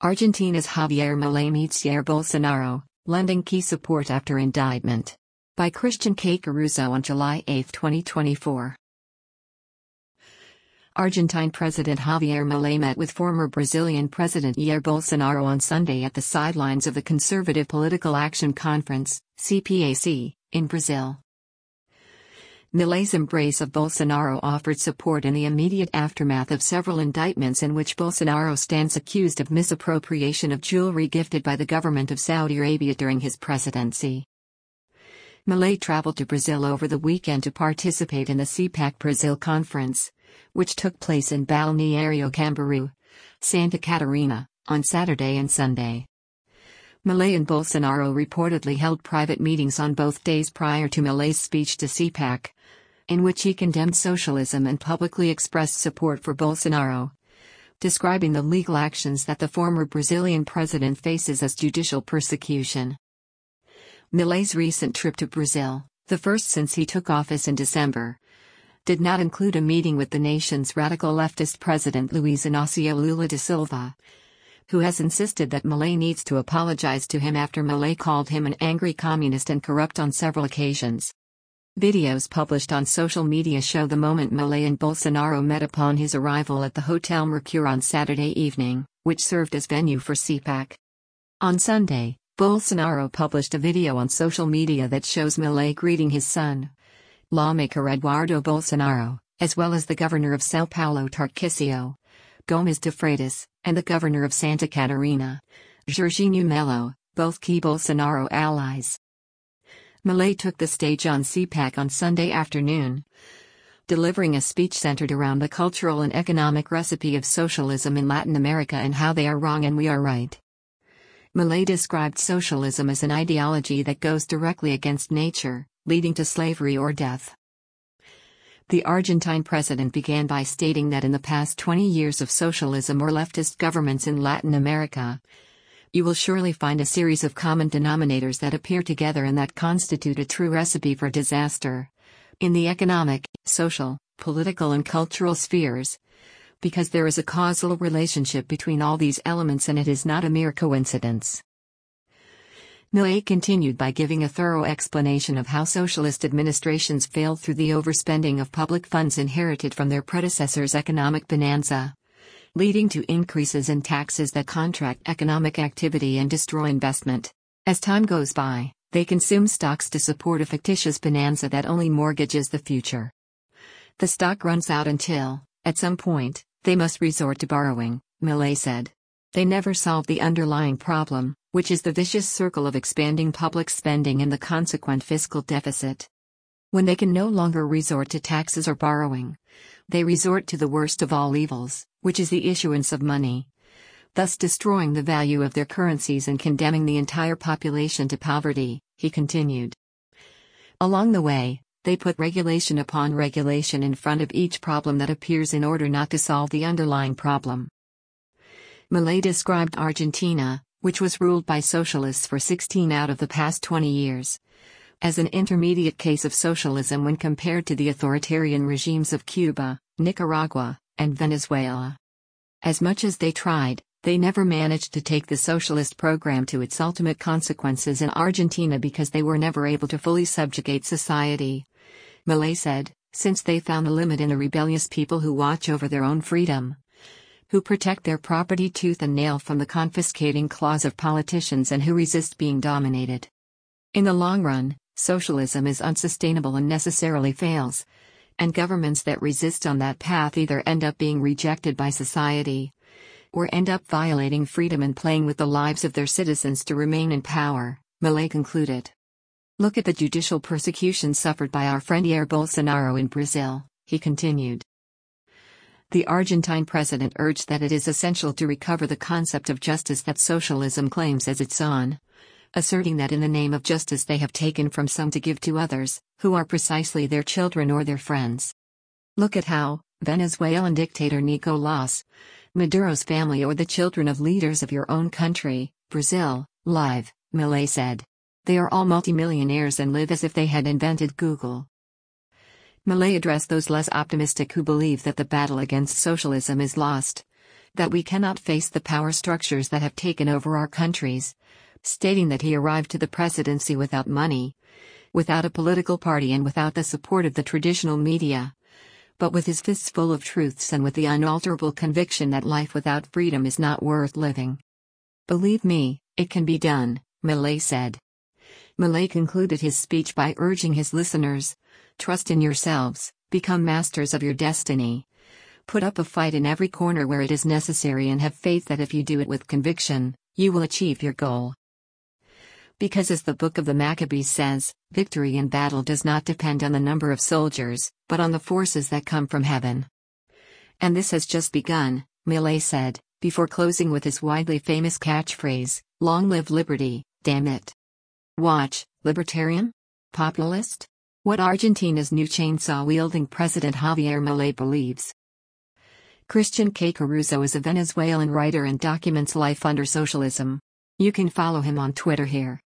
Argentina's Javier Milei meets Jair Bolsonaro, lending key support after indictment. By Christian K. Caruso on July 8, 2024. Argentine President Javier Milei met with former Brazilian President Jair Bolsonaro on Sunday at the sidelines of the Conservative Political Action Conference, CPAC, in Brazil. Milei's embrace of Bolsonaro offered support in the immediate aftermath of several indictments in which Bolsonaro stands accused of misappropriation of jewelry gifted by the government of Saudi Arabia during his presidency. Milei traveled to Brazil over the weekend to participate in the CPAC Brazil conference, which took place in Balneário Camboriú, Santa Catarina, on Saturday and Sunday. Milei and Bolsonaro reportedly held private meetings on both days prior to Milei's speech to CPAC, in which he condemned socialism and publicly expressed support for Bolsonaro, describing the legal actions that the former Brazilian president faces as judicial persecution. Milei's recent trip to Brazil, the first since he took office in December, did not include a meeting with the nation's radical leftist president Luiz Inácio Lula da Silva, who has insisted that Milei needs to apologize to him after Milei called him an angry communist and corrupt on several occasions. Videos published on social media show the moment Milei and Bolsonaro met upon his arrival at the Hotel Mercure on Saturday evening, which served as venue for CPAC. On Sunday, Bolsonaro published a video on social media that shows Milei greeting his son, lawmaker Eduardo Bolsonaro, as well as the governor of São Paulo Tarcísio Gomes de Freitas, and the governor of Santa Catarina, Jorginho Melo, both key Bolsonaro allies. Milei took the stage on CPAC on Sunday afternoon, delivering a speech centered around the cultural and economic recipe of socialism in Latin America and how they are wrong and we are right. Milei described socialism as an ideology that goes directly against nature, leading to slavery or death. The Argentine president began by stating that in the past 20 years of socialism or leftist governments in Latin America, you will surely find a series of common denominators that appear together and that constitute a true recipe for disaster in the economic, social, political and cultural spheres, because there is a causal relationship between all these elements and it is not a mere coincidence. Milei continued by giving a thorough explanation of how socialist administrations failed through the overspending of public funds inherited from their predecessors' economic bonanza, leading to increases in taxes that contract economic activity and destroy investment. As time goes by, they consume stocks to support a fictitious bonanza that only mortgages the future. The stock runs out until, at some point, they must resort to borrowing, Milei said. They never solve the underlying problem, which is the vicious circle of expanding public spending and the consequent fiscal deficit. When they can no longer resort to taxes or borrowing, they resort to the worst of all evils, which is the issuance of money, thus destroying the value of their currencies and condemning the entire population to poverty, he continued. Along the way, they put regulation upon regulation in front of each problem that appears in order not to solve the underlying problem. Milei described Argentina, which was ruled by socialists for 16 out of the past 20 years, as an intermediate case of socialism when compared to the authoritarian regimes of Cuba, Nicaragua, and Venezuela. As much as they tried, they never managed to take the socialist program to its ultimate consequences in Argentina because they were never able to fully subjugate society, Milei said, since they found the limit in a rebellious people who watch over their own freedom, who protect their property tooth and nail from the confiscating claws of politicians and who resist being dominated. In the long run, socialism is unsustainable and necessarily fails, and governments that resist on that path either end up being rejected by society, or end up violating freedom and playing with the lives of their citizens to remain in power, Milei concluded. Look at the judicial persecution suffered by our friend Jair Bolsonaro in Brazil, he continued. The Argentine president urged that it is essential to recover the concept of justice that socialism claims as its own, asserting that in the name of justice they have taken from some to give to others, who are precisely their children or their friends. Look at how Venezuelan dictator Nicolás Maduro's family or the children of leaders of your own country, Brazil, live, Milei said. They are all multimillionaires and live as if they had invented Google. Milei addressed those less optimistic who believe that the battle against socialism is lost, that we cannot face the power structures that have taken over our countries, stating that he arrived to the presidency without money, without a political party, and without the support of the traditional media, but with his fists full of truths and with the unalterable conviction that life without freedom is not worth living. "Believe me, it can be done," Milei said. Milei concluded his speech by urging his listeners, "Trust in yourselves, become masters of your destiny. Put up a fight in every corner where it is necessary, and have faith that if you do it with conviction, you will achieve your goal." Because, as the Book of the Maccabees says, victory in battle does not depend on the number of soldiers, but on the forces that come from heaven. "And this has just begun," Milei said, before closing with his widely famous catchphrase, "Long live liberty, damn it." Watch, libertarian? Populist? What Argentina's new chainsaw-wielding President Javier Milei believes. Christian K. Caruso is a Venezuelan writer and documents life under socialism. You can follow him on Twitter here.